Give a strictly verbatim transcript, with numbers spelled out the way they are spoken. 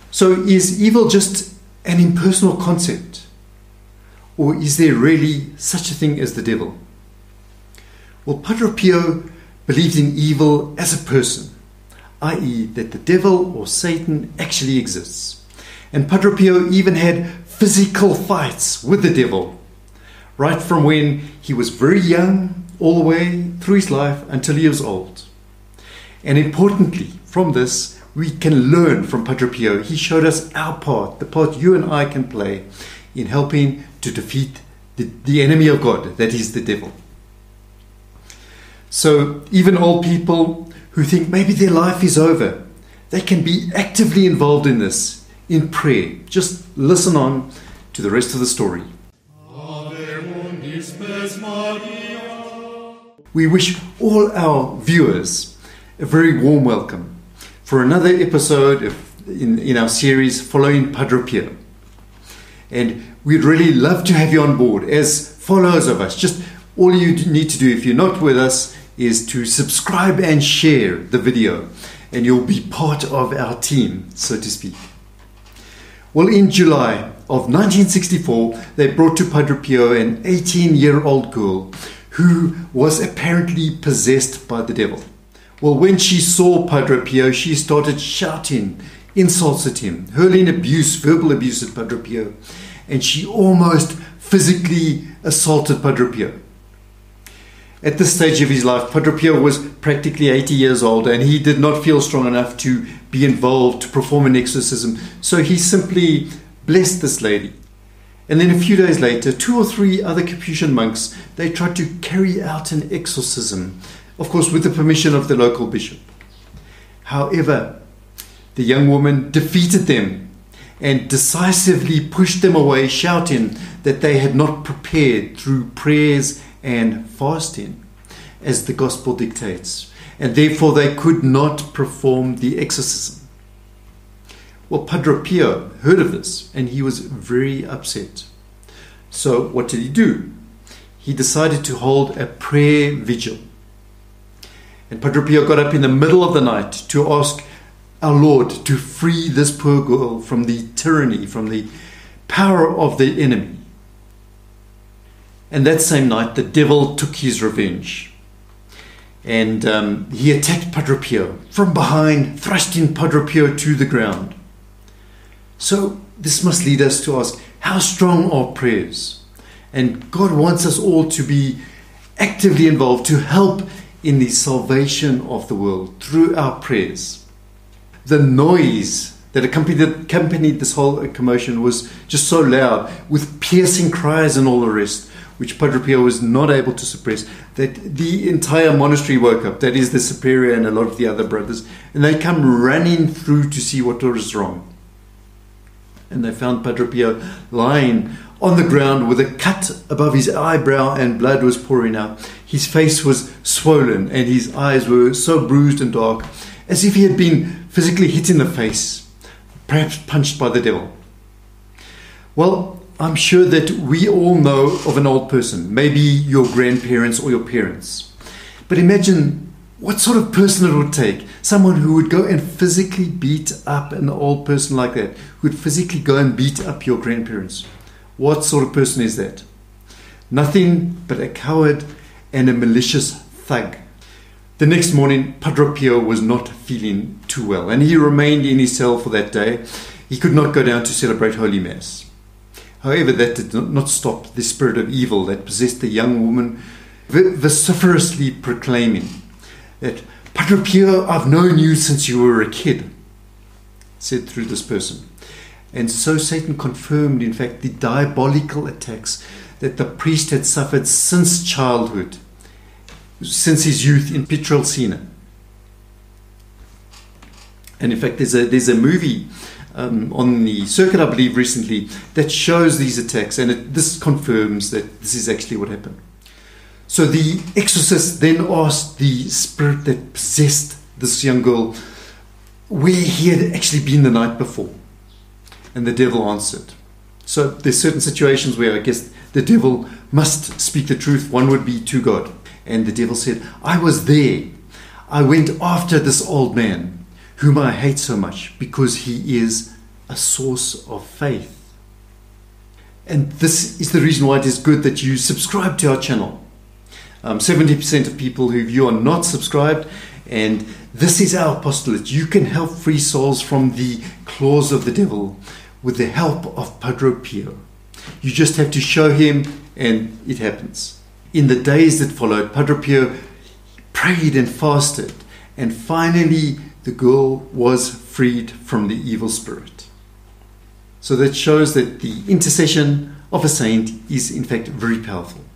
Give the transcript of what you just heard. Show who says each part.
Speaker 1: So is evil just an impersonal concept? Or is there really such a thing as the devil? Well, Padre Pio believed in evil as a person, that is that the devil or Satan actually exists. And Padre Pio even had physical fights with the devil, right from when he was very young all the way through his life until he was old. And importantly, from this, we can learn from Padre Pio. He showed us our part, the part you and I can play in helping to defeat the, the enemy of God, that is the devil. So even old people who think maybe their life is over, they can be actively involved in this, in prayer. Just listen on to the rest of the story. We wish all our viewers a very warm welcome for another episode of, in, in our series Following Padre Pio. And we'd really love to have you on board as followers of us. Just all you need to do if you're not with us is to subscribe and share the video, and you'll be part of our team, so to speak. Well, in July of nineteen sixty-four, they brought to Padre Pio an eighteen-year-old girl who was apparently possessed by the devil. Well, when she saw Padre Pio, she started shouting insults at him, hurling abuse, verbal abuse at Padre Pio, and she almost physically assaulted Padre Pio. At this stage of his life, Padre Pio was practically eighty years old, and he did not feel strong enough to be involved, to perform an exorcism. So he simply blessed this lady. And then a few days later, two or three other Capuchin monks, they tried to carry out an exorcism, of course with the permission of the local bishop. However, the young woman defeated them and decisively pushed them away, shouting that they had not prepared through prayers and fasting, as the gospel dictates, and therefore they could not perform the exorcism. Well, Padre Pio heard of this, and he was very upset. So what did he do? He decided to hold a prayer vigil. And Padre Pio got up in the middle of the night to ask our Lord to free this poor girl from the tyranny, from the power of the enemy. And that same night, the devil took his revenge. And um, he attacked Padre Pio from behind, thrusting Padre Pio to the ground. So this must lead us to ask, how strong are prayers? And God wants us all to be actively involved, to help in the salvation of the world through our prayers. The noise that accompanied, accompanied this whole commotion was just so loud, with piercing cries and all the rest, which Padre Pio was not able to suppress, that the entire monastery woke up, that is the superior and a lot of the other brothers, and they come running through to see what was wrong. And they found Padre Pio lying on the ground with a cut above his eyebrow, and blood was pouring out. His face was swollen and his eyes were so bruised and dark, as if he had been physically hit in the face, perhaps punched by the devil. Well, I'm sure that we all know of an old person, maybe your grandparents or your parents. But imagine what sort of person it would take. Someone who would go and physically beat up an old person like that, who would physically go and beat up your grandparents. What sort of person is that? Nothing but a coward and a malicious thug. The next morning, Padre Pio was not feeling too well, and he remained in his cell for that day. He could not go down to celebrate Holy Mass. However, that did not stop the spirit of evil that possessed the young woman, vociferously proclaiming that, "Padre Pio, I've known you since you were a kid," said through this person. And so Satan confirmed, in fact, the diabolical attacks that the priest had suffered since childhood, since his youth in Pietrelcina. And in fact, there's a, there's a movie um, on the circuit, I believe, recently that shows these attacks, and it, this confirms that this is actually what happened. So the exorcist then asked the spirit that possessed this young girl where he had actually been the night before. And the devil answered. So there's certain situations where I guess the devil must speak the truth. One would be to God. And the devil said, "I was there. I went after this old man, whom I hate so much, because he is a source of faith. And this is the reason why it is good that you subscribe to our channel. Um, seventy percent of people who view are not subscribed, and this is our apostolate. You can help free souls from the claws of the devil with the help of Padre Pio. You just have to show him, and it happens. In the days that followed, Padre Pio prayed and fasted, and finally the girl was freed from the evil spirit. So that shows that the intercession of a saint is in fact very powerful.